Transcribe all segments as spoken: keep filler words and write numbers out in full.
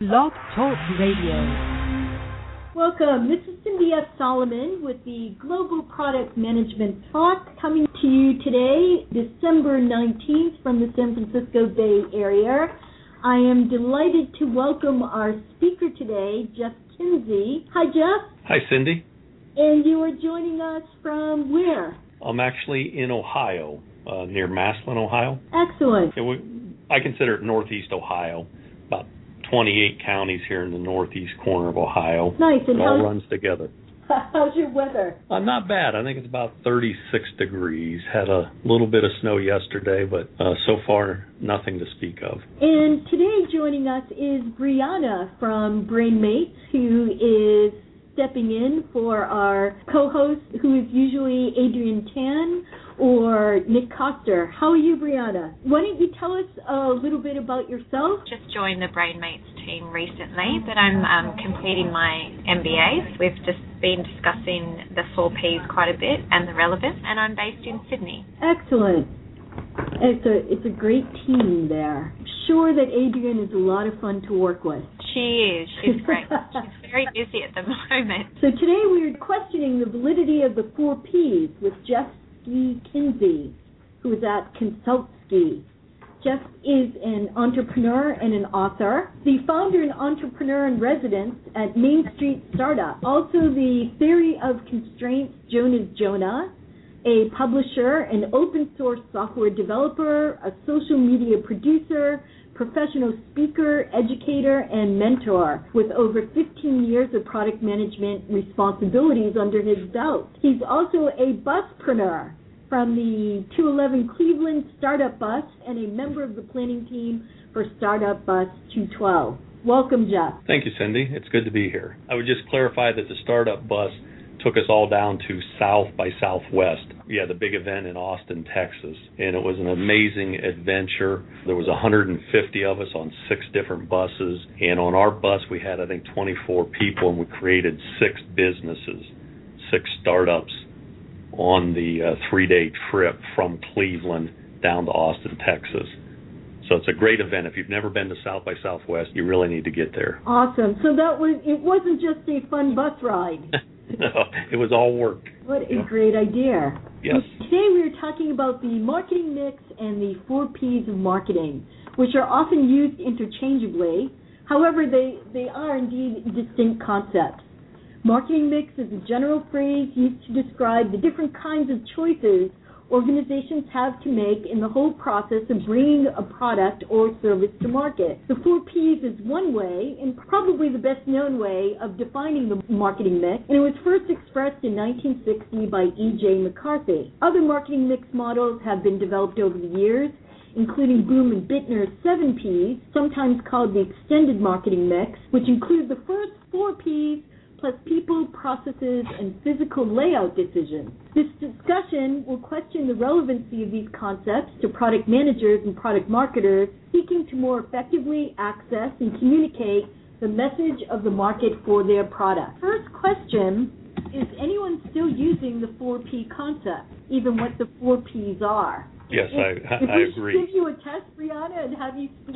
Blog Talk Radio. Welcome. This is Cindy F. Solomon with the Global Product Management Talk coming to you today, December nineteenth from the San Francisco Bay Area. I am delighted to welcome our speaker today, Jeff Kinsey. Hi, Jeff. Hi, Cindy. And you are joining us from where? I'm actually in Ohio, uh, near Massillon, Ohio. Excellent. It, I consider it Northeast Ohio, about twenty-eight counties here in the northeast corner of Ohio. Nice. And it all runs together. How's your weather? Uh, not bad. I think it's about thirty-six degrees. Had a little bit of snow yesterday, but uh, so far nothing to speak of. And today joining us is Brianna from BrainMates, who is stepping in for our co-host, who is usually Adrian Tan or Nick Coster. How are you, Brianna? Why don't you tell us a little bit about yourself? Just joined the BrainMates team recently, but I'm um, completing my M B A. We've just been discussing the four Ps quite a bit and the relevance, and I'm based in Sydney. Excellent. It's a it's a great team there. I'm sure that Adrian is a lot of fun to work with. She is. She's great. She's very busy at the moment. So today we're questioning the validity of the four Ps with Jeff Kinsey, who is at Consultski. Jeff is an entrepreneur and an author, the founder and entrepreneur in residence at Main Street Startup. Also the Theory of Constraints, Jonah's Jonah, a publisher, an open source software developer, a social media producer, professional speaker, educator, and mentor with over fifteen years of product management responsibilities under his belt. He's also a buspreneur from the two eleven Cleveland Startup Bus and a member of the planning team for Startup Bus two twelve. Welcome, Jeff. Thank you, Cindy. It's good to be here. I would just clarify that the Startup Bus took us all down to South by Southwest. We had the big event in Austin, Texas, and it was an amazing adventure. There was one hundred fifty of us on six different buses, and on our bus we had, I think, twenty-four people, and we created six businesses, six startups on the uh, three-day trip from Cleveland down to Austin, Texas. So it's a great event. If you've never been to South by Southwest, you really need to get there. Awesome. So that was it wasn't just a fun bus ride. No, it was all work. What a great idea. Yes. Today we are talking about the marketing mix and the four Ps of marketing, which are often used interchangeably. However, they, they are indeed distinct concepts. Marketing mix is a general phrase used to describe the different kinds of choices organizations have to make in the whole process of bringing a product or service to market. The four Ps is one way, and probably the best known way, of defining the marketing mix, and it was first expressed in nineteen sixty by E J McCarthy. Other marketing mix models have been developed over the years, including Boom and Bittner's seven Ps, sometimes called the extended marketing mix, which include the first four Ps plus people, processes, and physical layout decisions. This discussion will question the relevancy of these concepts to product managers and product marketers seeking to more effectively access and communicate the message of the market for their product. First question, is anyone still using the four P concept, even what the four Ps are? Yes, if, I, if I we agree. Give you a test, Brianna, and have you speak?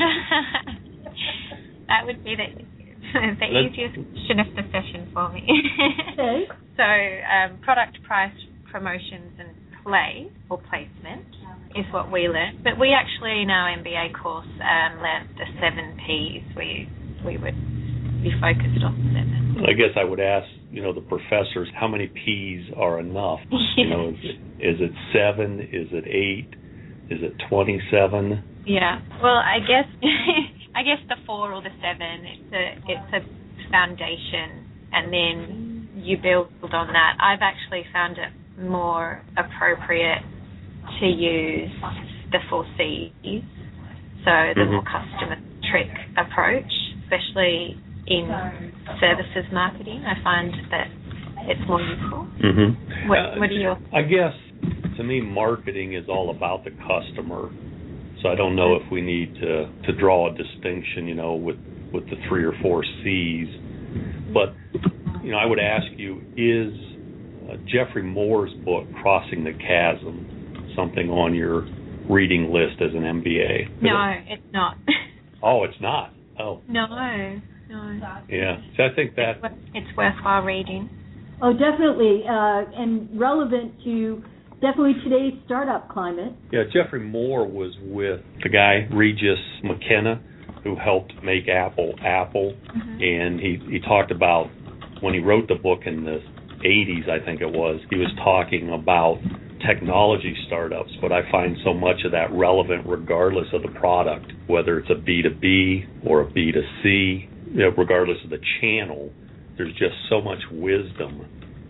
That would be the the easiest question of the session for me. Okay. So um, product, price, promotions, and play, or placement, is what we learned. But we actually, in our M B A course, um, learned the seven Ps. We, we would be focused on seven. I guess I would ask, you know, the professors, how many Ps are enough? You know, is it, is it seven? Is it eight? Is it twenty-seven? Yeah. Well, I guess... I guess the four or the seven, it's a it's a foundation, and then you build on that. I've actually found it more appropriate to use the four Cs, so the mm-hmm. more customer-centric approach, especially in services marketing. I find that it's more useful. Mm-hmm. What, uh, what are your... I guess, to me, marketing is all about the customer. So I don't know if we need to, to draw a distinction, you know, with, with the three or four Cs. But, you know, I would ask you, is uh, Jeffrey Moore's book, Crossing the Chasm, something on your reading list as an M B A? No, it's not. Oh, it's not? Oh. No. No. Yeah. So I think that it's worthwhile reading. Oh, definitely, uh, and relevant to definitely today's startup climate. Yeah, Jeffrey Moore was with the guy, Regis McKenna, who helped make Apple Apple, mm-hmm. and he, he talked about when he wrote the book in the eighties, I think it was, he was talking about technology startups, but I find so much of that relevant regardless of the product, whether it's a B two B or a B two C, you know, regardless of the channel. There's just so much wisdom.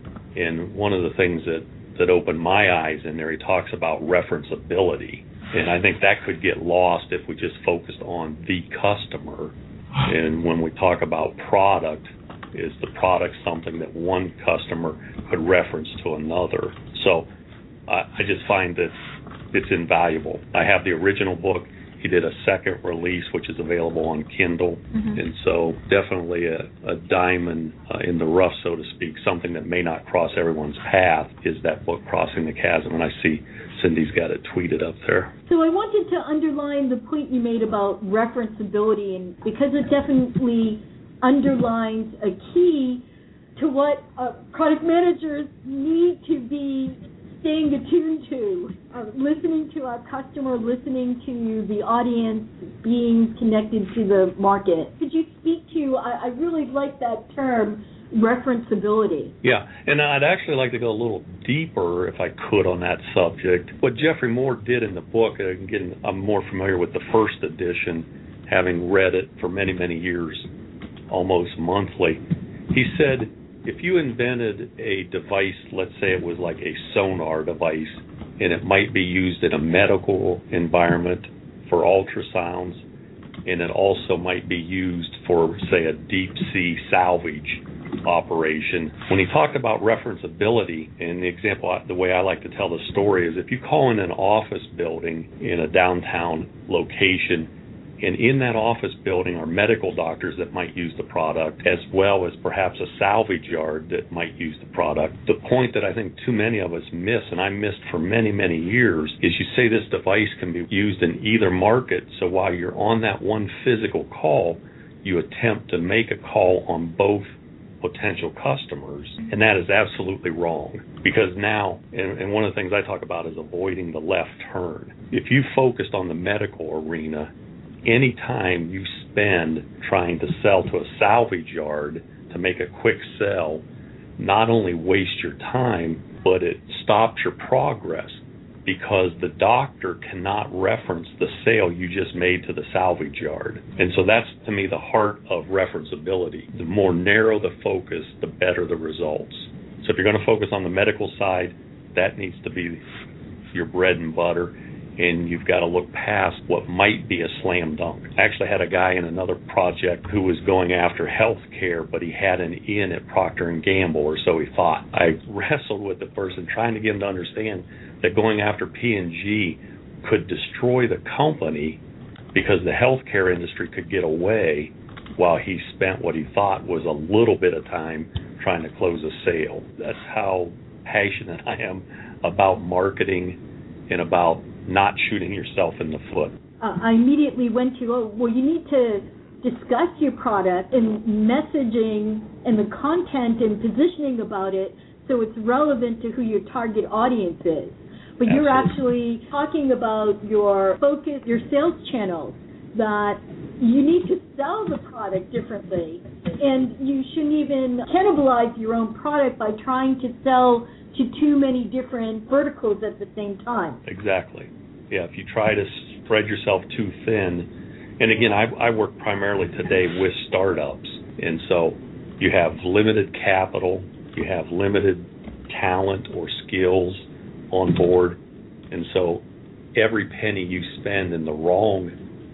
And one of the things that, that opened my eyes in there, he talks about referenceability. And I think that could get lost if we just focused on the customer. And when we talk about product, is the product something that one customer could reference to another? So I, I just find that it's invaluable. I have the original book. He did a second release, which is available on Kindle. Mm-hmm. And so definitely a, a diamond uh, in the rough, so to speak, something that may not cross everyone's path is that book, Crossing the Chasm. And I see Cindy's got it tweeted up there. So I wanted to underline the point you made about referenceability, and because it definitely underlines a key to what uh, product managers need to be staying attuned to, uh, listening to our customer, listening to the audience, being connected to the market. Could you speak to, I, I really like that term, referenceability? Yeah, and I'd actually like to go a little deeper, if I could, on that subject. What Jeffrey Moore did in the book, and again, I'm more familiar with the first edition, having read it for many, many years, almost monthly. He said, if you invented a device, let's say it was like a sonar device, and it might be used in a medical environment for ultrasounds, and it also might be used for, say, a deep sea salvage operation. When he talked about referenceability, and the example, the way I like to tell the story is if you call in an office building in a downtown location, and in that office building are medical doctors that might use the product, as well as perhaps a salvage yard that might use the product. The point that I think too many of us miss, and I missed for many, many years, is you say this device can be used in either market, so while you're on that one physical call, you attempt to make a call on both potential customers, and that is absolutely wrong. Because now, and, and one of the things I talk about is avoiding the left turn. If you focused on the medical arena, any time you spend trying to sell to a salvage yard to make a quick sell, not only waste your time, but it stops your progress because the doctor cannot reference the sale you just made to the salvage yard. And so that's, to me, the heart of referenceability. The more narrow the focus, the better the results. So if you're going to focus on the medical side, that needs to be your bread and butter. And you've got to look past what might be a slam dunk. I actually had a guy in another project who was going after health care, but he had an in at Procter and Gamble, or so he thought. I wrestled with the person, trying to get him to understand that going after P and G could destroy the company because the healthcare industry could get away while he spent what he thought was a little bit of time trying to close a sale. That's how passionate I am about marketing and about not shooting yourself in the foot. Uh, I immediately went to, oh, well, you need to discuss your product and messaging and the content and positioning about it so it's relevant to who your target audience is. But Absolutely. You're actually talking about your focus, your sales channels, that you need to sell the product differently. And you shouldn't even cannibalize your own product by trying to sell to too many different verticals at the same time. Exactly. Yeah, if you try to spread yourself too thin, and again, I, I work primarily today with startups, and so you have limited capital, you have limited talent or skills on board, and so every penny you spend in the wrong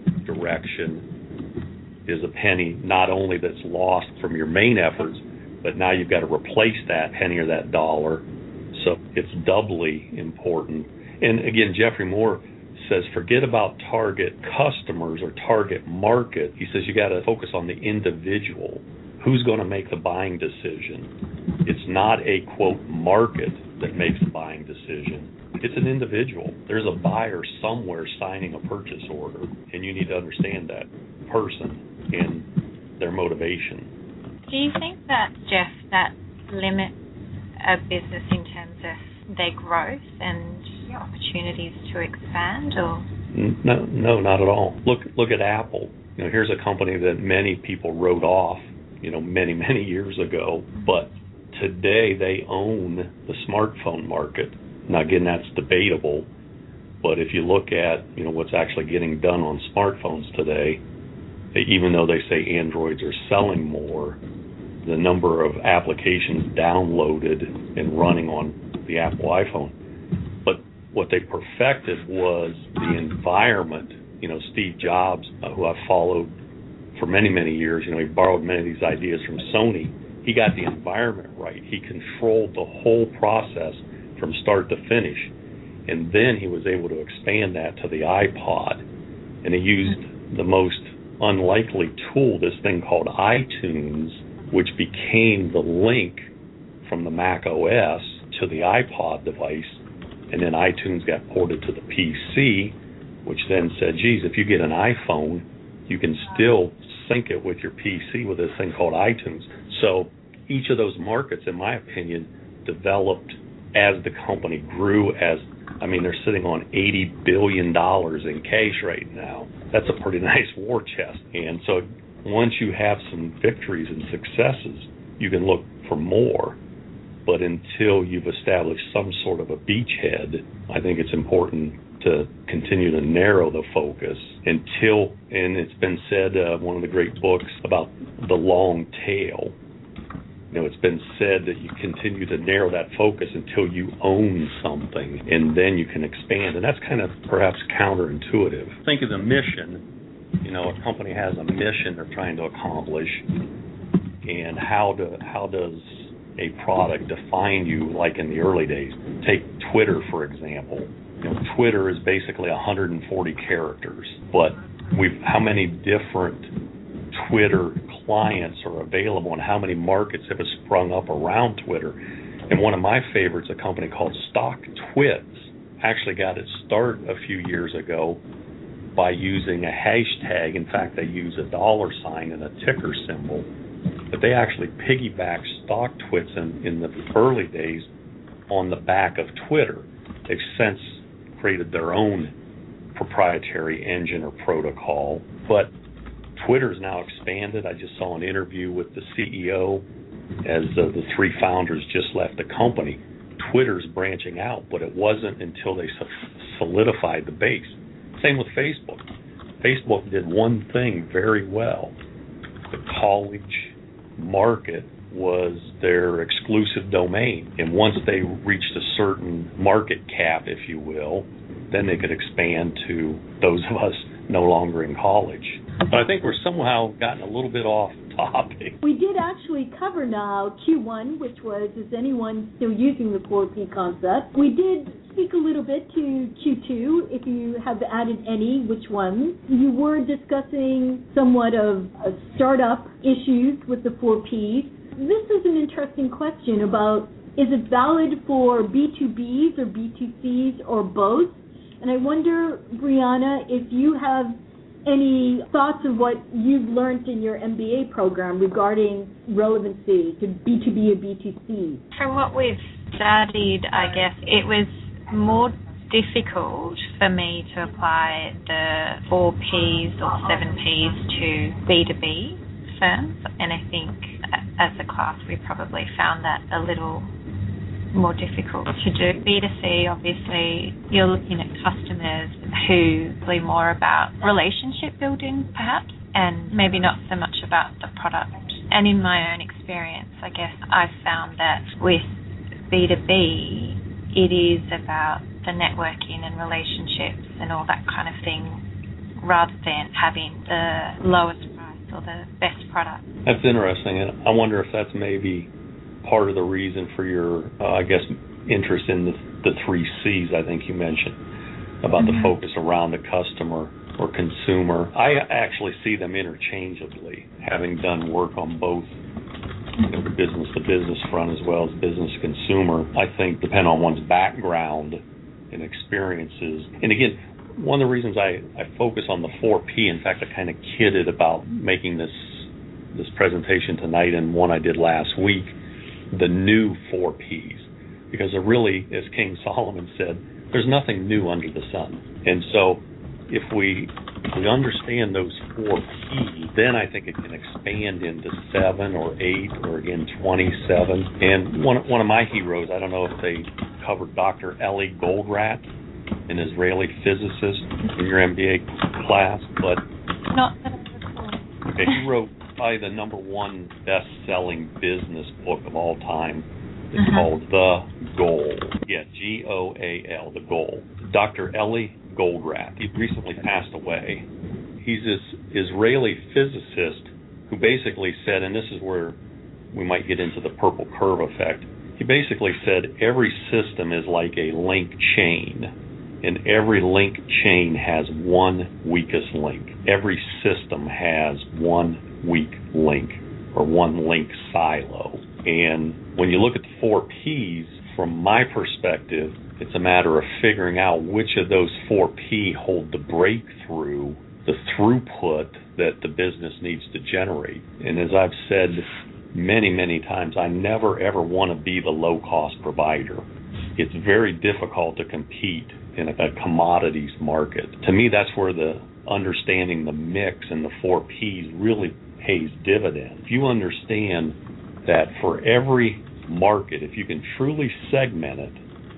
direction is a penny not only that's lost from your main efforts, but now you've got to replace that penny or that dollar. So it's doubly important. And again, Jeffrey Moore says, forget about target customers or target market. He says you got to focus on the individual. Who's going to make the buying decision? It's not a, quote, market that makes the buying decision. It's an individual. There's a buyer somewhere signing a purchase order, and you need to understand that person. And their motivation. Do you think that, Jeff, that limits a business in terms of their growth and opportunities to expand, or? No, no, not at all. Look, look at Apple. You know, here's a company that many people wrote off, you know, many, many years ago, but today they own the smartphone market. Now, again, that's debatable, but if you look at, you know, what's actually getting done on smartphones today, even though they say Androids are selling more, the number of applications downloaded and running on the Apple iPhone. But what they perfected was the environment. You know, Steve Jobs, uh, who I've followed for many, many years, you know, he borrowed many of these ideas from Sony. He got the environment right. He controlled the whole process from start to finish. And then he was able to expand that to the iPod. And he used the most unlikely tool, this thing called iTunes, which became the link from the Mac O S to the iPod device, and then iTunes got ported to the P C, which then said, geez, if you get an iPhone, you can still sync it with your P C with this thing called iTunes. So each of those markets, in my opinion, developed as the company grew. As I mean, they're sitting on eighty billion dollars in cash right now. That's a pretty nice war chest. And so once you have some victories and successes, you can look for more. But until you've established some sort of a beachhead, I think it's important to continue to narrow the focus until, and it's been said, uh, one of the great books about the long tail, you know, it's been said that you continue to narrow that focus until you own something, and then you can expand. And that's kind of perhaps counterintuitive. Think of the mission. You know, a company has a mission they're trying to accomplish, and how do how does a product define you? Like in the early days, take Twitter for example. You know, Twitter is basically one hundred forty characters, but we've how many different Twitter clients are available, and how many markets have sprung up around Twitter? And one of my favorites, a company called StockTwits, actually got its start a few years ago by using a hashtag. In fact, they use a dollar sign and a ticker symbol. But they actually piggybacked StockTwits in, in the early days on the back of Twitter. They've since created their own proprietary engine or protocol. But Twitter's now expanded. I just saw an interview with the C E O as uh, the three founders just left the company. Twitter's branching out, but it wasn't until they solidified the base. Same with Facebook. Facebook did one thing very well. The college market was their exclusive domain. And once they reached a certain market cap, if you will, then they could expand to those of us no longer in college. But I think we're somehow gotten a little bit off topic. We did actually cover now Q one, which was, is anyone still using the four P concept? We did speak a little bit to Q two, if you have added any, which ones. You were discussing somewhat of uh, startup issues with the four Ps. This is an interesting question about, is it valid for B two Bs or B two Cs or both? And I wonder, Brianna, if you have any thoughts of what you've learned in your M B A program regarding relevancy to B two B or B two C? From what we've studied, I guess it was more difficult for me to apply the four Ps or seven Ps to B two B firms, and I think as a class we probably found that a little more difficult to do. B two C, obviously, you're looking at customers who are more about relationship building, perhaps, and maybe not so much about the product. And in my own experience, I guess I've found that with B two B, it is about the networking and relationships and all that kind of thing, rather than having the lowest price or the best product. That's interesting, and I wonder if that's maybe part of the reason for your, uh, I guess, interest in the, the three C's I think you mentioned, about mm-hmm. the focus around the customer or consumer. I actually see them interchangeably, having done work on both, you know, the business-to-business front as well as business-consumer. I think depending on one's background and experiences. And again, one of the reasons I, I focus on the four P, in fact, I kind of kidded about making this this presentation tonight and one I did last week, the new four Ps. Because there really, as King Solomon said, there's nothing new under the sun. And so if we if we understand those four Ps, then I think it can expand into seven or eight or again twenty-seven. And one one of my heroes, I don't know if they covered Doctor Eli Goldratt, an Israeli physicist in your M B A class, but not okay, he wrote probably the number one best-selling business book of all time. It's uh-huh. called The Goal. Yeah, G O A L, The Goal. Doctor Eli Goldratt. He recently passed away. He's this Israeli physicist who basically said, and this is where we might get into the purple curve effect, he basically said every system is like a link chain, and every link chain has one weakest link. Every system has one weak link or one link silo. And when you look at the four Ps, from my perspective, it's a matter of figuring out which of those four P hold the breakthrough, the throughput that the business needs to generate. And as I've said many, many times, I never, ever want to be the low-cost provider. It's very difficult to compete in a, a commodities market. To me, that's where the understanding the mix and the four Ps really pays dividends. If you understand that for every market, if you can truly segment it,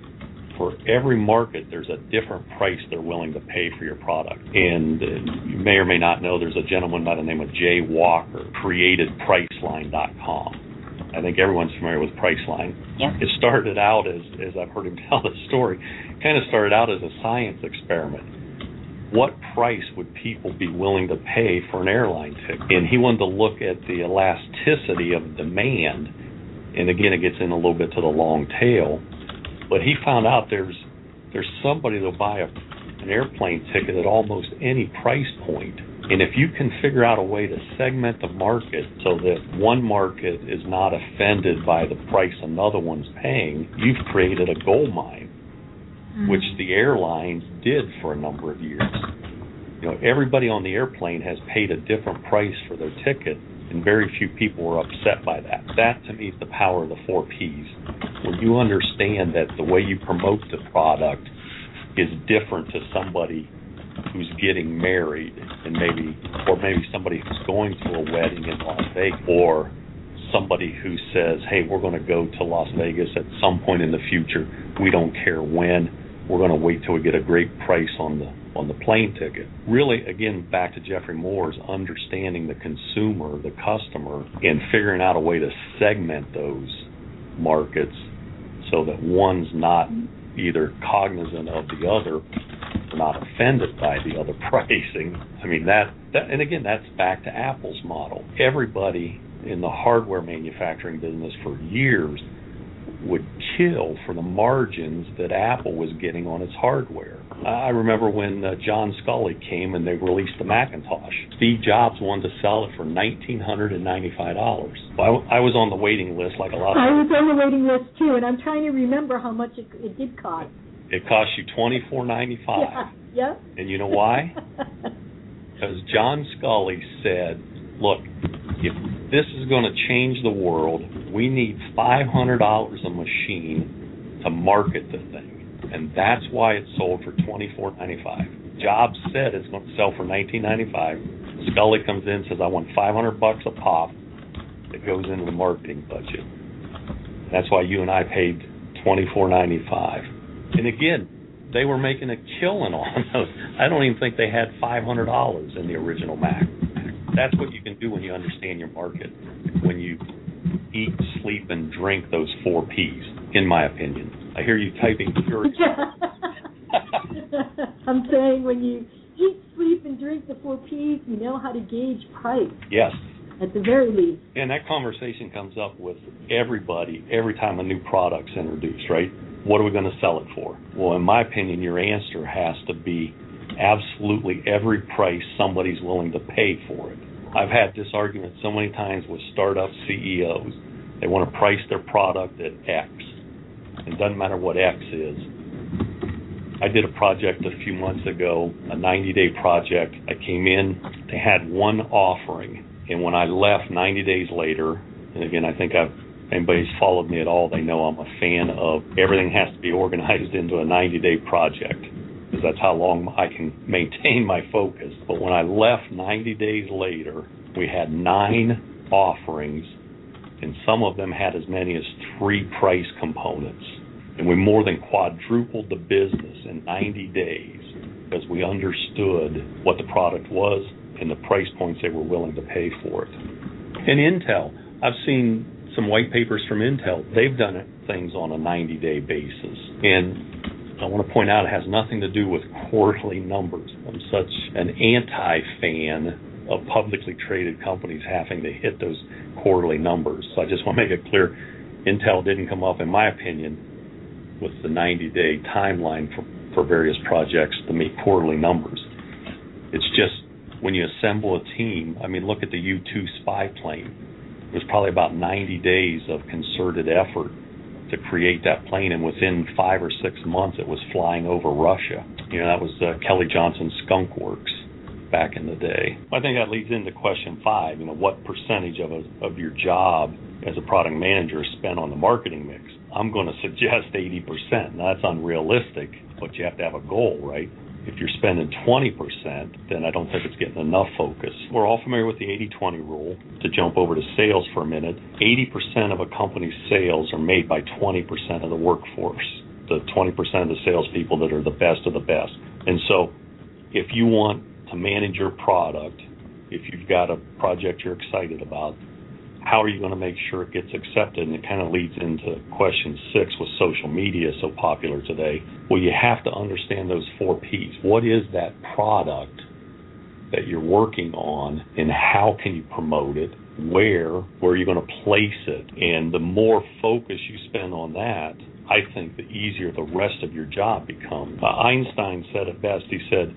for every market there's a different price they're willing to pay for your product. And uh, you may or may not know there's a gentleman by the name of Jay Walker, created Priceline dot com. I think everyone's familiar with Priceline. Yeah. It started out as, as I've heard him tell the story, kind of started out as a science experiment. What price would people be willing to pay for an airline ticket? And he wanted to look at the elasticity of demand. And again, it gets in a little bit to the long tail. But he found out there's there's somebody that'll buy a, an airplane ticket at almost any price point. And if you can figure out a way to segment the market so that one market is not offended by the price another one's paying, you've created a gold mine, mm-hmm. which the airlines did for a number of years. You know, everybody on the airplane has paid a different price for their ticket, and very few people were upset by that. That, to me, is the power of the four Ps. When you understand that the way you promote the product is different to somebody who's getting married, and maybe, or maybe somebody who's going to a wedding in Las Vegas, or somebody who says, hey, we're going to go to Las Vegas at some point in the future. We don't care when. We're going to wait till we get a great price on the on the plane ticket. Really, again, back to Jeffrey Moore's understanding the consumer, the customer, and figuring out a way to segment those markets so that one's not either cognizant of the other or not offended by the other pricing. I mean, that, that, and again, that's back to Apple's model. Everybody in the hardware manufacturing business for years would kill for the margins that Apple was getting on its hardware. I remember when uh, John Sculley came and they released the Macintosh. Steve Jobs wanted to sell it for one thousand nine hundred ninety-five dollars. Well, I, I was on the waiting list like a lot of I was on the waiting list too, and I'm trying to remember how much it, it did cost. It cost you twenty-four ninety-five. Yeah, yeah. And you know why? Because John Sculley said, look, if this is going to change the world, we need five hundred dollars a machine to market the thing. And that's why it sold for twenty-four ninety-five. Jobs said it's going to sell for nineteen ninety-five. Sculley comes in and says, I want five hundred bucks a pop that goes into the marketing budget. That's why you and I paid twenty-four ninety-five. And again, they were making a killing on those. I don't even think they had five hundred dollars in the original Mac. That's what you can do when you understand your market, when you eat, sleep, and drink those four Ps, in my opinion. I hear you typing furiously. I'm saying when you eat, sleep, and drink the four Ps, you know how to gauge price. Yes. At the very least. And that conversation comes up with everybody every time a new product's introduced, right? What are we going to sell it for? Well, in my opinion, your answer has to be absolutely every price somebody's willing to pay for it. I've had this argument so many times with startup C E Os. They want to price their product at X. It doesn't matter what X is. I did a project a few months ago, a ninety-day project. I came in, they had one offering, And when I left ninety days later, and again, I think I've, anybody's followed me at all, they know I'm a fan of everything has to be organized into a ninety-day project, because that's how long I can maintain my focus. But when I left ninety days later, we had nine offerings, and some of them had as many as three price components. And we more than quadrupled the business in ninety days because we understood what the product was and the price points they were willing to pay for it. And Intel, I've seen some white papers from Intel. They've done it, things on a ninety-day basis. And I want to point out it has nothing to do with quarterly numbers. I'm such an anti-fan of publicly traded companies having to hit those quarterly numbers. So I just want to make it clear, Intel didn't come up, in my opinion, with the ninety-day timeline for, for various projects to meet quarterly numbers. It's just when you assemble a team, I mean, look at the U two spy plane. It was probably about ninety days of concerted effort to create that plane, and within five or six months it was flying over Russia. You know, that was uh, Kelly Johnson's Skunk Works back in the day. I think that leads into question five. You know, what percentage of a, of your job as a product manager is spent on the marketing mix? I'm going to suggest eighty percent. Now, that's unrealistic, but you have to have a goal, right? If you're spending twenty percent, then I don't think it's getting enough focus. We're all familiar with the eighty twenty rule. To jump over to sales for a minute, eighty percent of a company's sales are made by twenty percent of the workforce, the twenty percent of the salespeople that are the best of the best. And so if you want to manage your product, if you've got a project you're excited about, how are you going to make sure it gets accepted? And it kind of leads into question six with social media so popular today. Well, you have to understand those four P's. What is that product that you're working on, and how can you promote it? Where? Where are you going to place it? And the more focus you spend on that, I think the easier the rest of your job becomes. Uh, Einstein said it best. He said,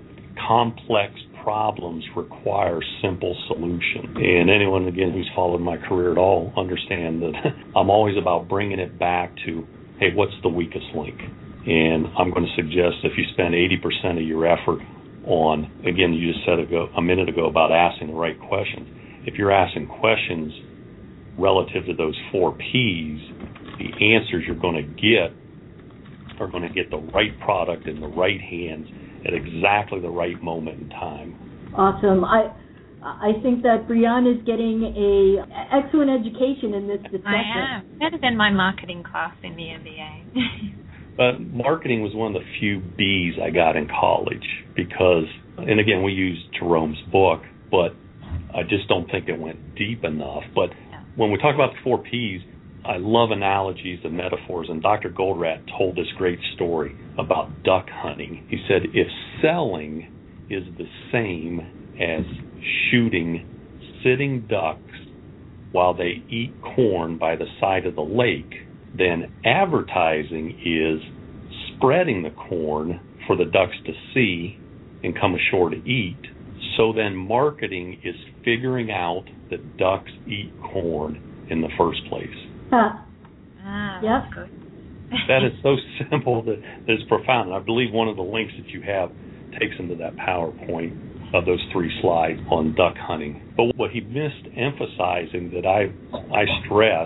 complex problems require simple solutions. And anyone, again, who's followed my career at all understand that I'm always about bringing it back to, hey, what's the weakest link? And I'm going to suggest if you spend eighty percent of your effort on, again, you just said ago, a minute ago about asking the right questions. If you're asking questions relative to those four P's, the answers you're going to get are going to get the right product in the right hands at exactly the right moment in time. Awesome. I I think that Brianne is getting a excellent education in this discussion. I am. Better than my marketing class in the M B A. But marketing was one of the few B's I got in college because, and again, we used Jerome's book, but I just don't think it went deep enough. But yeah. When we talk about the four P's, I love analogies and metaphors, and Doctor Goldratt told this great story about duck hunting. He said, if selling is the same as shooting sitting ducks while they eat corn by the side of the lake, then advertising is spreading the corn for the ducks to see and come ashore to eat. So then marketing is figuring out that ducks eat corn in the first place. Huh. Ah, yep. Good. That is so simple that it's profound. And I believe one of the links that you have takes into that PowerPoint of those three slides on duck hunting. But what he missed emphasizing that I I stress,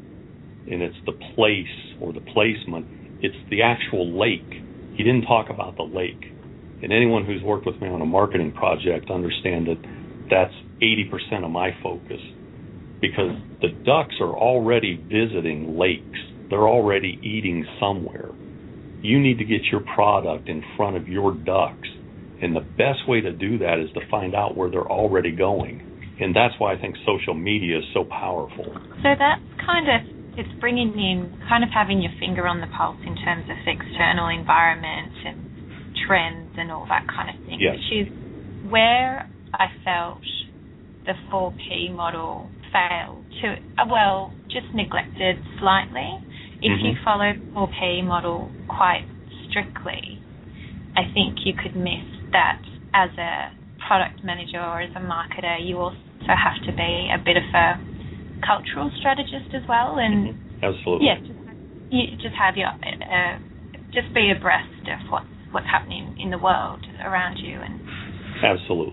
and it's the place or the placement, it's the actual lake. He didn't talk about the lake. And anyone who's worked with me on a marketing project understand that that's eighty percent of my focus, because the ducks are already visiting lakes. They're already eating somewhere. You need to get your product in front of your ducks. And the best way to do that is to find out where they're already going. And that's why I think social media is so powerful. So that's kind of, it's bringing in, kind of having your finger on the pulse in terms of external environment and trends and all that kind of thing. Yes. Which is where I felt the four P model failed to, well, just neglected slightly. If mm-hmm. you follow the four P model quite strictly, I think you could miss that as a product manager or as a marketer. You also have to be a bit of a cultural strategist as well, and absolutely, yeah, just, you just have your, uh, just be abreast of what's what's happening in the world around you, and absolutely.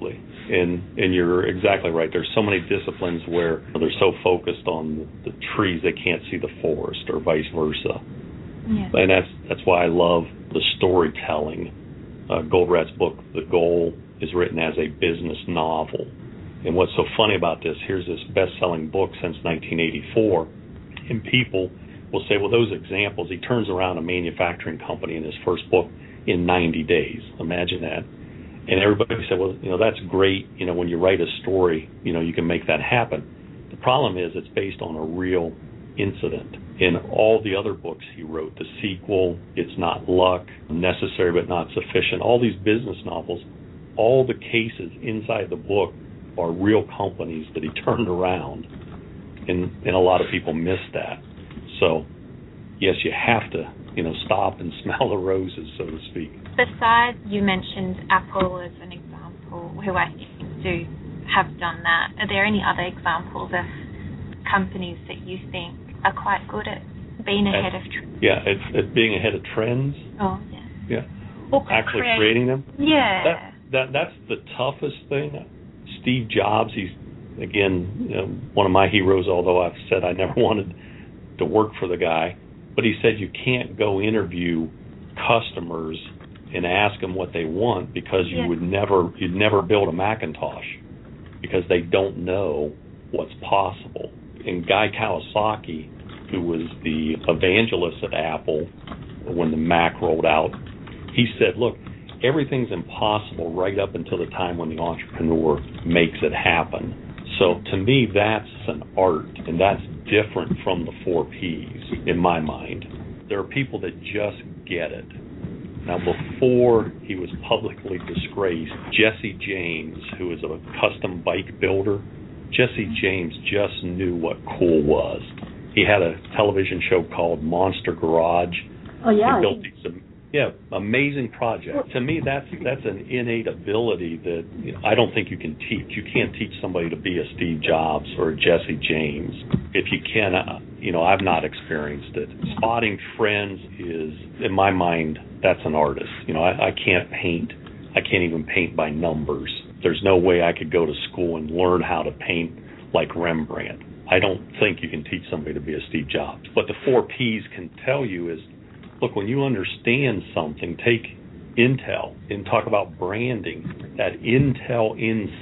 And and you're exactly right. There's so many disciplines where they're so focused on the trees they can't see the forest, or vice versa. Yeah. And that's that's why I love the storytelling. Uh, Goldratt's book, The Goal, is written as a business novel. And what's so funny about this, here's this best-selling book since nineteen eighty-four, and people will say, well, those examples, he turns around a manufacturing company in his first book in ninety days. Imagine that. And everybody said, well, you know, that's great. You know, when you write a story, you know, you can make that happen. The problem is it's based on a real incident. In all the other books he wrote, The Sequel, It's Not Luck, Necessary But Not Sufficient, all these business novels, all the cases inside the book are real companies that he turned around. And, and a lot of people miss that. So, yes, you have to, you know, stop and smell the roses, so to speak. Besides, you mentioned Apple as an example, who I think do have done that. Are there any other examples of companies that you think are quite good at being ahead at, of trends? Yeah, at, at being ahead of trends. Oh, yeah. Yeah. Or actually create, creating them. Yeah. That, that that's the toughest thing. Steve Jobs, he's again you know, one of my heroes. Although I've said I never wanted to work for the guy, but he said you can't go interview customers and ask them what they want, because you yeah. would never you'd never build a Macintosh, because they don't know what's possible. And Guy Kawasaki, who was the evangelist at Apple when the Mac rolled out, he said, look, everything's impossible right up until the time when the entrepreneur makes it happen. So to me, that's an art, and that's different from the four Ps in my mind. There are people that just get it. Now, before he was publicly disgraced, Jesse James, who was a custom bike builder, Jesse James just knew what cool was. He had a television show called Monster Garage. Oh, yeah. He built these, yeah, amazing projects. To me, that's that's an innate ability that you know, I don't think you can teach. You can't teach somebody to be a Steve Jobs or a Jesse James. If you can, uh, you know, I've not experienced it. Spotting trends is, in my mind, that's an artist. You know, I, I can't paint. I can't even paint by numbers. There's no way I could go to school and learn how to paint like Rembrandt. I don't think you can teach somebody to be a Steve Jobs. What the four Ps can tell you is, look, when you understand something, take Intel and talk about branding. That Intel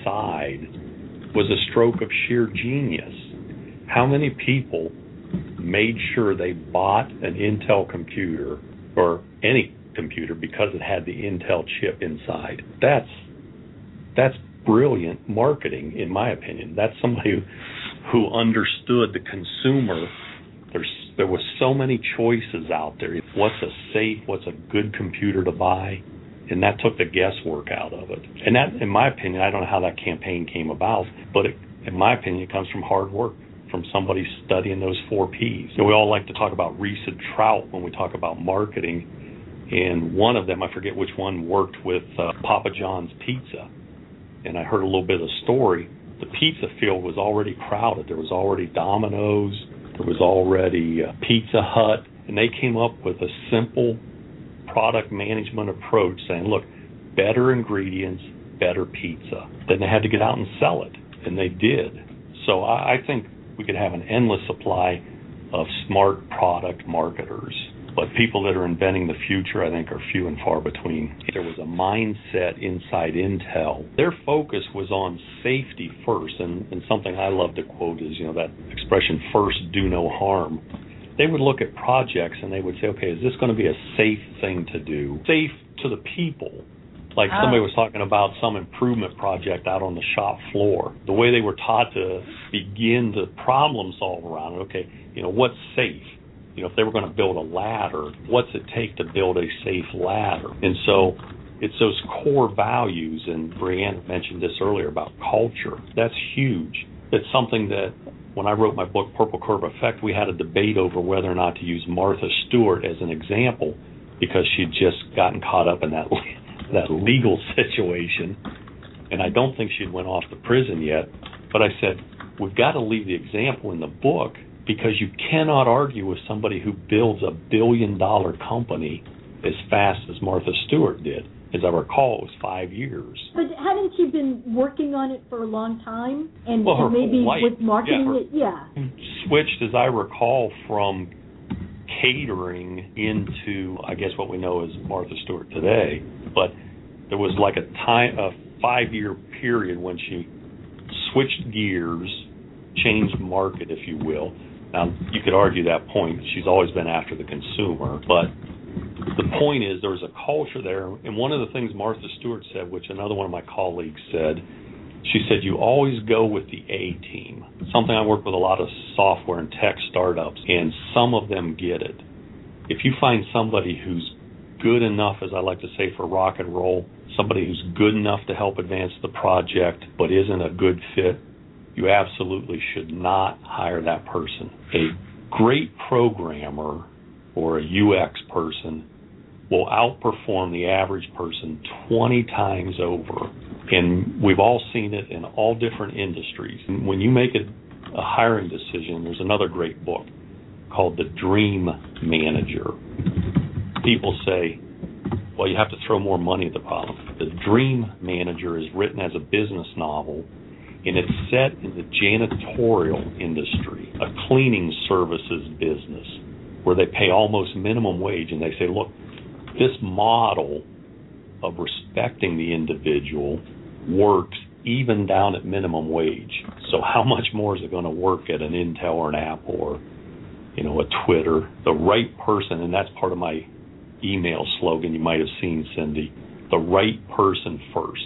inside was a stroke of sheer genius. How many people made sure they bought an Intel computer or any computer because it had the Intel chip inside? That's that's brilliant marketing, in my opinion. That's somebody who, who understood the consumer. There's there was so many choices out there. What's a safe, what's a good computer to buy? And that took the guesswork out of it. And that, in my opinion, I don't know how that campaign came about, but it, in my opinion, it comes from hard work, from somebody studying those four Ps. You know, we all like to talk about Reese and Trout when we talk about marketing, and one of them, I forget which one, worked with uh, Papa John's Pizza. And I heard a little bit of the story. The pizza field was already crowded. There was already Domino's. There was already uh, Pizza Hut. And they came up with a simple product management approach saying, look, better ingredients, better pizza. Then they had to get out and sell it. And they did. So I, I think we could have an endless supply of smart product marketers. But people that are inventing the future, I think, are few and far between. There was a mindset inside Intel. Their focus was on safety first, and, and something I love to quote is, you know, that expression, first, do no harm. They would look at projects and they would say, okay, is this going to be a safe thing to do? Safe to the people. Like oh. somebody was talking about some improvement project out on the shop floor. The way they were taught to begin to problem solve around it, okay, you know, what's safe? You know, if they were going to build a ladder, what's it take to build a safe ladder? And so it's those core values, and Brianne mentioned this earlier about culture. That's huge. It's something that when I wrote my book, Purple Curve Effect, we had a debate over whether or not to use Martha Stewart as an example because she'd just gotten caught up in that that legal situation. And I don't think she'd went off to prison yet. But I said, we've got to leave the example in the book, because you cannot argue with somebody who builds a billion-dollar company as fast as Martha Stewart did. as I recall, it was five years. But hadn't you been working on it for a long time? And, well, and maybe life, with marketing yeah, it, yeah. Switched, as I recall, from catering into, I guess, what we know as Martha Stewart today. But there was like a time, a five-year period when she switched gears, changed market, if you will. Now, you could argue that point. She's always been after the consumer, but the point is there was a culture there, and one of the things Martha Stewart said, which another one of my colleagues said, she said, you always go with the A team. Something I work with a lot of software and tech startups, and some of them get it. If you find somebody who's good enough, as I like to say, for rock and roll, somebody who's good enough to help advance the project but isn't a good fit, you absolutely should not hire that person. A great programmer or a U X person will outperform the average person twenty times over. And we've all seen it in all different industries. When you make a, a hiring decision, there's another great book called The Dream Manager. People say, well, you have to throw more money at the problem. The Dream Manager is written as a business novel, and it's set in the janitorial industry, a cleaning services business, where they pay almost minimum wage, and they say, look, this model of respecting the individual works even down at minimum wage. So how much more is it going to work at an Intel or an Apple or, you know, a Twitter? The right person, and that's part of my email slogan you might have seen, Cindy, the right person first.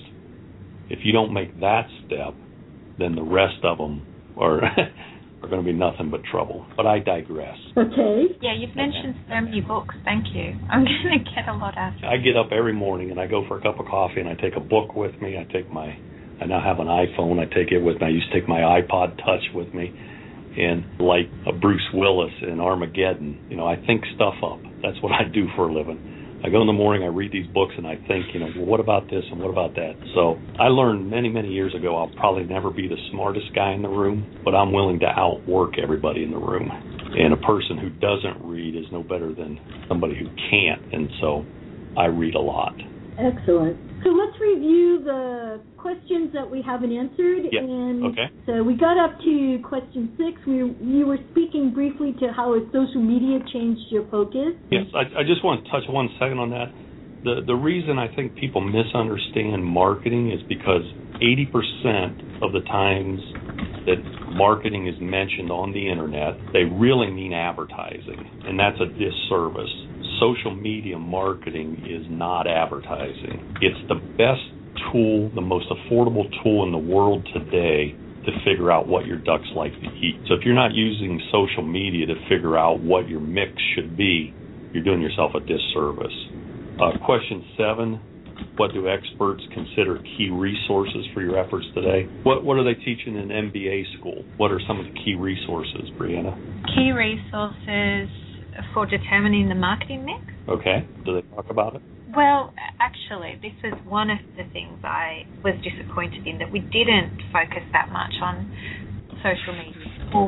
If you don't make that step, then the rest of them are are going to be nothing but trouble. But I digress. Okay. Yeah, you've mentioned so many books. Thank you. I'm going to get a lot out of it. I get up every morning and I go for a cup of coffee and I take a book with me. I take my, I now have an iPhone. I take it with me. I used to take my iPod Touch with me. And like a Bruce Willis in Armageddon, you know, I think stuff up. That's what I do for a living. I go in the morning, I read these books, and I think, you know, well, what about this and what about that? So I learned many, many years ago I'll probably never be the smartest guy in the room, but I'm willing to outwork everybody in the room. And a person who doesn't read is no better than somebody who can't, and so I read a lot. Excellent. So let's review the questions that we haven't answered. Yeah. And okay. So we got up to question six. We you were speaking briefly to how has social media changed your focus. Yes, I, I just want to touch one second on that. The the reason I think people misunderstand marketing is because eighty percent of the times that marketing is mentioned on the internet, they really mean advertising, and that's a disservice. Social media marketing is not advertising. It's the best tool, the most affordable tool in the world today to figure out what your ducks like to eat. So if you're not using social media to figure out what your mix should be, you're doing yourself a disservice. Uh, question seven, what do experts consider key resources for your efforts today? What what are they teaching in M B A school? What are some of the key resources, Brianna? Key resources for determining the marketing mix? Okay. Do they talk about it? Well, actually, this is one of the things I was disappointed in, that we didn't focus that much on social media.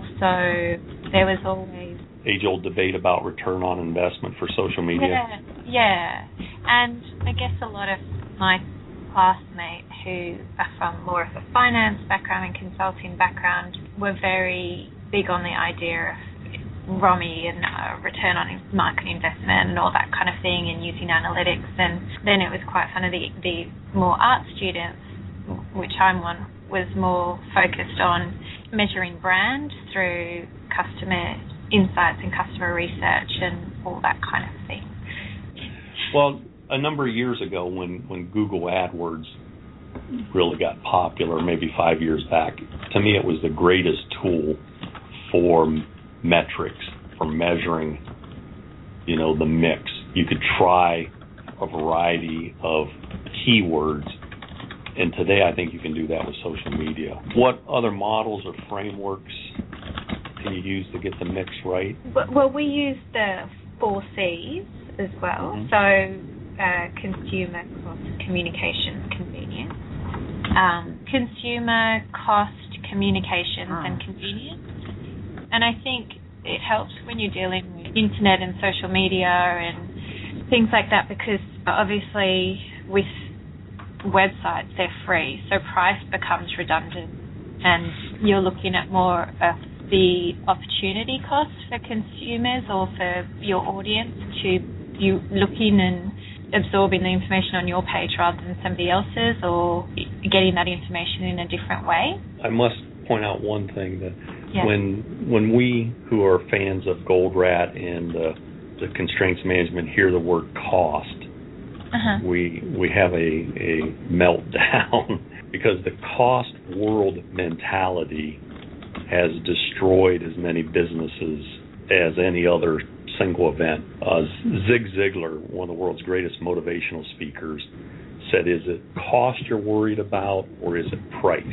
Also, there was always age-old debate about return on investment for social media. Yeah, yeah. And I guess a lot of my classmates who are from more of a finance background and consulting background were very big on the idea of R O M I and uh, return on marketing investment and all that kind of thing, and using analytics. And then it was quite funny, the, the more art students, which I'm one, was more focused on measuring brand through customer insights and customer research and all that kind of thing. Well, a number of years ago when, when Google AdWords really got popular, maybe five years back, to me it was the greatest tool for metrics, for measuring, you know, the mix. You could try a variety of keywords, and today I think you can do that with social media. What other models or frameworks can you use to get the mix right? Well, we use the four C's as well. Mm-hmm. So uh, consumer, cost, communications, convenience. Um, consumer, cost, communications, oh. and convenience. And I think it helps when you're dealing with internet and social media and things like that, because obviously with websites, they're free, so price becomes redundant, and you're looking at more of the opportunity cost for consumers or for your audience to you looking and absorbing the information on your page rather than somebody else's, or getting that information in a different way. I must point out one thing, that yeah. when when we who are fans of Goldratt and uh, the constraints management hear the word cost, uh-huh. we we have a, a meltdown because the cost world mentality has destroyed as many businesses as any other single event. Uh, Zig Ziglar, one of the world's greatest motivational speakers, said, is it cost you're worried about or is it price?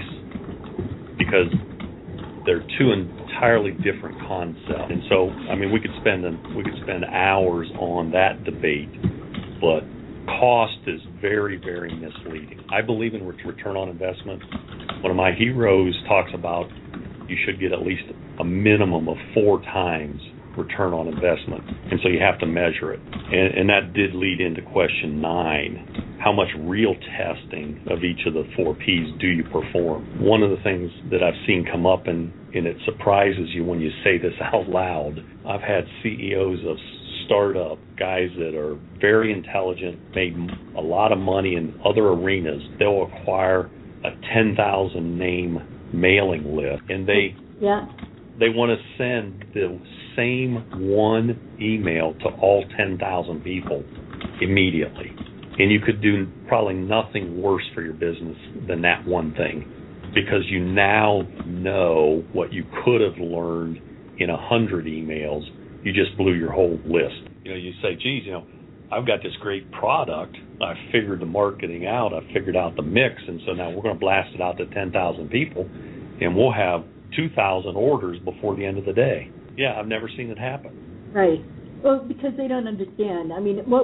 Because they're two entirely different concepts. And so, I mean, we could spend we could spend hours on that debate, but cost is very, very misleading. I believe in return on investment. One of my heroes talks about you should get at least a minimum of four times return on investment, and so you have to measure it. And, and that did lead into question nine. How much real testing of each of the four Ps do you perform? One of the things that I've seen come up, and, and it surprises you when you say this out loud, I've had C E Os of startup, guys that are very intelligent, made a lot of money in other arenas. They'll acquire a ten thousand name mailing list, and they yeah. they want to send the same one email to all ten thousand people immediately. And you could do probably nothing worse for your business than that one thing, because you now know what you could have learned in a hundred emails. You just blew your whole list. You know, you say, geez, you know, I've got this great product. I figured the marketing out. I figured out the mix. And so now we're going to blast it out to ten thousand people, and we'll have two thousand orders before the end of the day. Yeah, I've never seen it happen. Right. Well, because they don't understand. I mean, what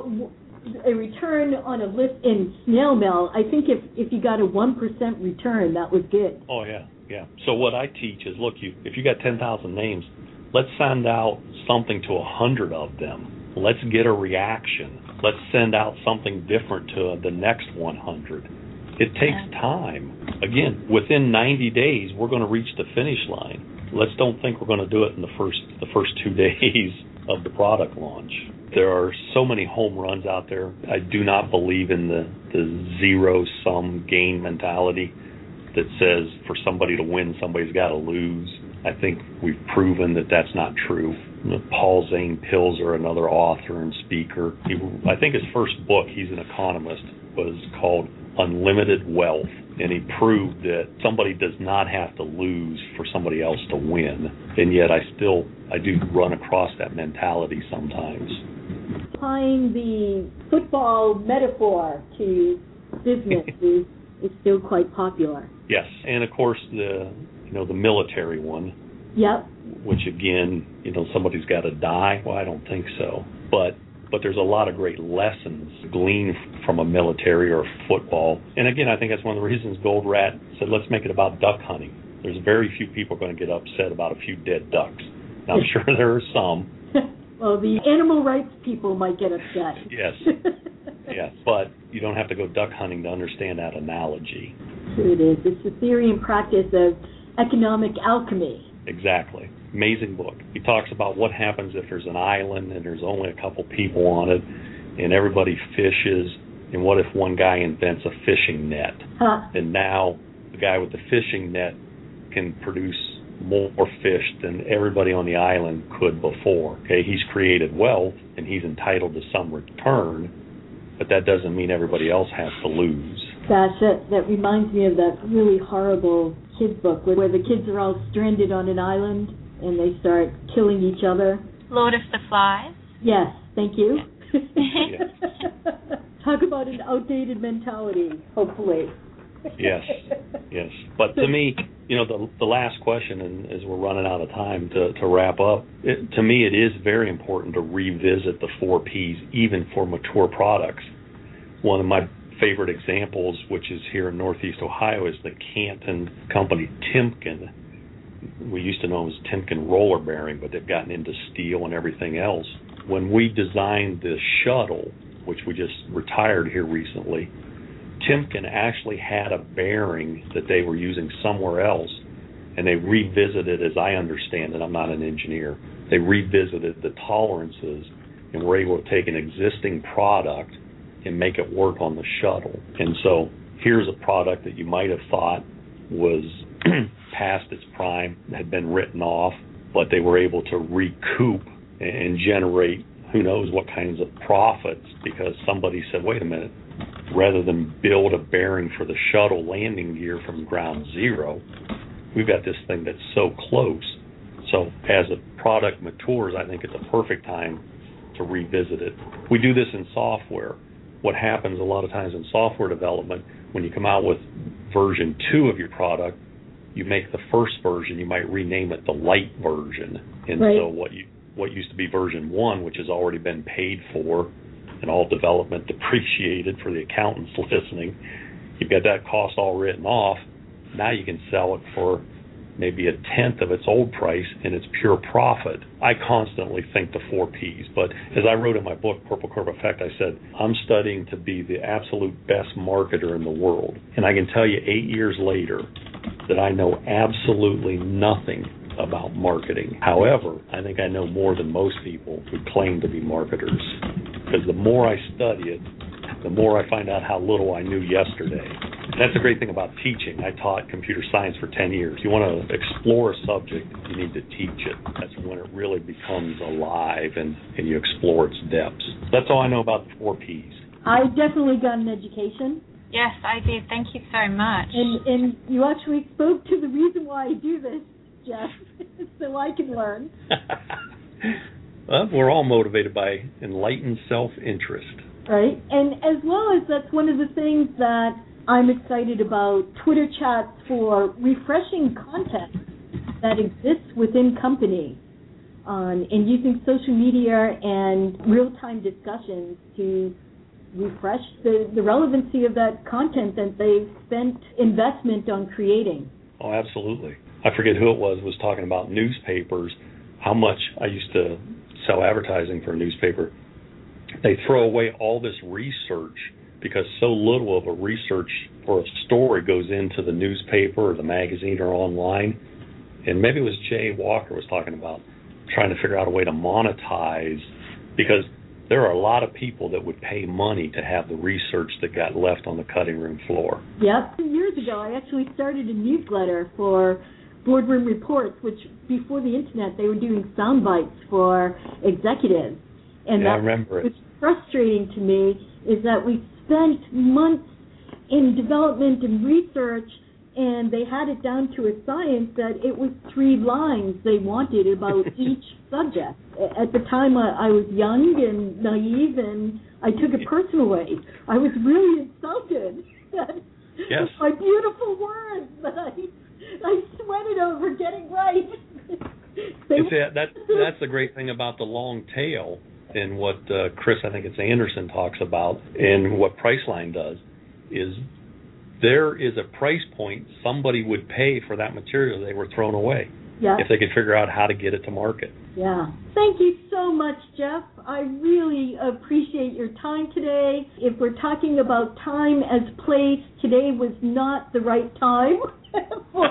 a return on a list in snail mail, I think if, if you got a one percent return, that was good. Oh, yeah, yeah. So what I teach is, look, you if you got ten thousand names, let's send out something to one hundred of them. Let's get a reaction. Let's send out something different to the next one hundred. It takes time. Again, within ninety days, we're going to reach the finish line. Let's don't think we're going to do it in the first the first two days of the product launch. There are so many home runs out there. I do not believe in the, the zero-sum gain mentality that says for somebody to win, somebody's got to lose. I think we've proven that that's not true. Paul Zane Pilzer, another author and speaker, he, I think his first book, he's an economist, was called Unlimited Wealth, and he proved that somebody does not have to lose for somebody else to win. And yet I still, I do run across that mentality sometimes. Applying the football metaphor to business is, is still quite popular. Yes, and of course the, you know, the military one. Yep. Which again, you know, somebody's got to die. Well, I don't think so. But but there's a lot of great lessons gleaned from a military or football. And again, I think that's one of the reasons Goldratt said, let's make it about duck hunting. There's very few people going to get upset about a few dead ducks. Now, I'm sure there are some. Well, the animal rights people might get upset. Yes. Yes. But you don't have to go duck hunting to understand that analogy. True it is. It's the theory and practice of economic alchemy. Exactly. Amazing book. He talks about what happens if there's an island and there's only a couple people on it and everybody fishes, and what if one guy invents a fishing net? Huh. And now the guy with the fishing net can produce more fish than everybody on the island could before. Okay, he's created wealth and he's entitled to some return, but that doesn't mean everybody else has to lose. Gosh, that, that reminds me of that really horrible kids book where, where the kids are all stranded on an island and they start killing each other. Lord of the Flies? Yes, thank you. Yes. Talk about an outdated mentality, hopefully. Yes, yes. But to me, you know, the the last question, and as we're running out of time to, to wrap up, it, to me it is very important to revisit the four Ps, even for mature products. One of my favorite examples, which is here in Northeast Ohio, is the Canton company Timken. We used to know it as Timken Roller Bearing, but they've gotten into steel and everything else. When we designed the shuttle which we just retired here recently, Timken actually had a bearing that they were using somewhere else, and they revisited, as I understand it, I'm not an engineer, they revisited the tolerances and were able to take an existing product and make it work on the shuttle. And so here's a product that you might have thought was past its prime, had been written off, but they were able to recoup and generate who knows what kinds of profits because somebody said, wait a minute, rather than build a bearing for the shuttle landing gear from ground zero, we've got this thing that's so close. So as a product matures, I think it's a perfect time to revisit it. We do this in software. What happens a lot of times in software development, when you come out with version two of your product, you make the first version, you might rename it the light version. And right. so what you what used to be version one, which has already been paid for and all development depreciated for the accountants listening, you've got that cost all written off. Now you can sell it for maybe a tenth of its old price, and it's pure profit. I constantly think the four Ps, but as I wrote in my book, Purple Curve Effect, I said, I'm studying to be the absolute best marketer in the world. And I can tell you eight years later that I know absolutely nothing about marketing. However, I think I know more than most people who claim to be marketers, because the more I study it, the more I find out how little I knew yesterday. That's the great thing about teaching. I taught computer science for ten years. You want to explore a subject, you need to teach it. That's when it really becomes alive and, and you explore its depths. That's all I know about the four Ps. I definitely got an education. Yes, I did. Thank you so much. And, and you actually spoke to the reason why I do this, Jeff, so I can learn. Well, we're all motivated by enlightened self-interest. Right, and as well as that's one of the things that I'm excited about, Twitter chats for refreshing content that exists within company um, and using social media and real-time discussions to refresh the, the relevancy of that content that they've spent investment on creating. Oh, absolutely. I forget who it was was talking about newspapers, how much I used to sell advertising for a newspaper. They throw away all this research because so little of a research or a story goes into the newspaper or the magazine or online. And maybe it was Jay Walker was talking about trying to figure out a way to monetize, because there are a lot of people that would pay money to have the research that got left on the cutting room floor. Yep. Years ago, I actually started a newsletter for Boardroom Reports, which before the Internet, they were doing sound bites for executives. And yeah, that I remember it. was frustrating to me is that we spent months in development and research, and they had it down to a science that it was three lines they wanted about each subject. At the time, I, I was young and naive, and I took it personally. I was really insulted that yes. my beautiful words that I, I sweated over getting right. It's a, that, that's the great thing about the long tail. And what uh, Chris, I think it's Anderson, talks about, and what Priceline does, is there is a price point somebody would pay for that material they were thrown away yeah. if they could figure out how to get it to market. Yeah. Thank you so much, Jeff. I really appreciate your time today. If we're talking about time as place, today was not the right time for,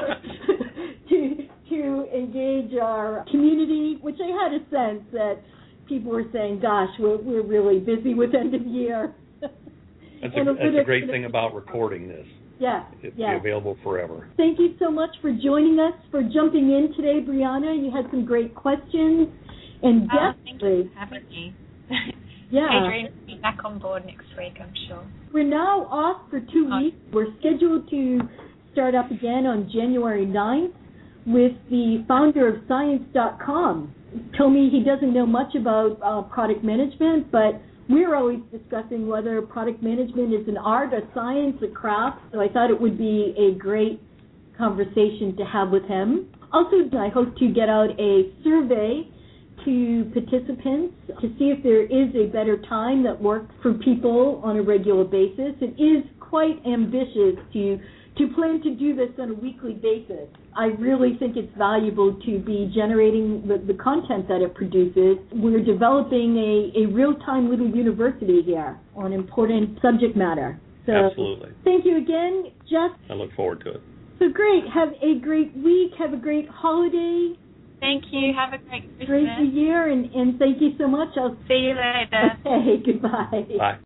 to, to engage our community, which I had a sense that people were saying, gosh, we're, we're really busy with end of year. That's, a, that's a great thing about recording this. Yeah, It'll yeah. be available forever. Thank you so much for joining us, for jumping in today, Brianna. You had some great questions. And oh, definitely, thank you for having me. Yeah. Adrian will be back on board next week, I'm sure. We're now off for two oh. weeks. We're scheduled to start up again on January ninth with the founder of Science dot com. Told me he doesn't know much about uh, product management, but we're always discussing whether product management is an art, a science, a craft. So I thought it would be a great conversation to have with him. Also, I hope to get out a survey to participants to see if there is a better time that works for people on a regular basis. It is quite ambitious to to plan to do this on a weekly basis. I really think it's valuable to be generating the, the content that it produces. We're developing a, a real-time little university here on important subject matter. So, absolutely. Thank you again, Jeff. I look forward to it. So great. Have a great week. Have a great holiday. Thank you. Have a great Christmas. Great New Year, and, and thank you so much. I'll see you later. Okay, goodbye. Bye.